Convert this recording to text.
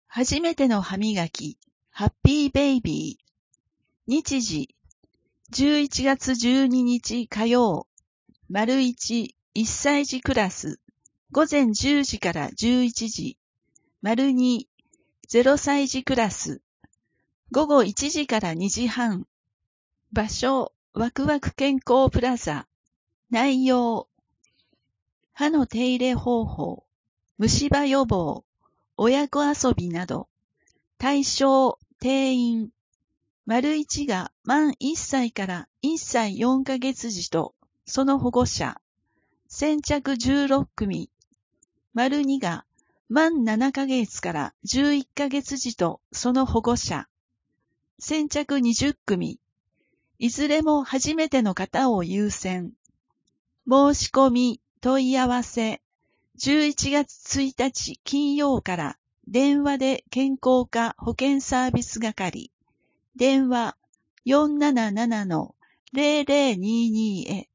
初めての歯磨き、ハッピーベイビー。日時、11月12日火曜、丸1、1歳児クラス、午前10時から11時、丸2、0歳児クラス、午後1時から2時半。場所、ワクワク健康プラザ。内容、歯の手入れ方法、虫歯予防、親子遊びなど。対象、定員。丸1が満1歳から1歳4ヶ月児とその保護者。先着16組。丸2が満7ヶ月から11ヶ月児とその保護者。先着20組。いずれも初めての方を優先。申し込み、問い合わせ。11月1日金曜から電話で健康課保健サービス係。電話 477-0022 へ。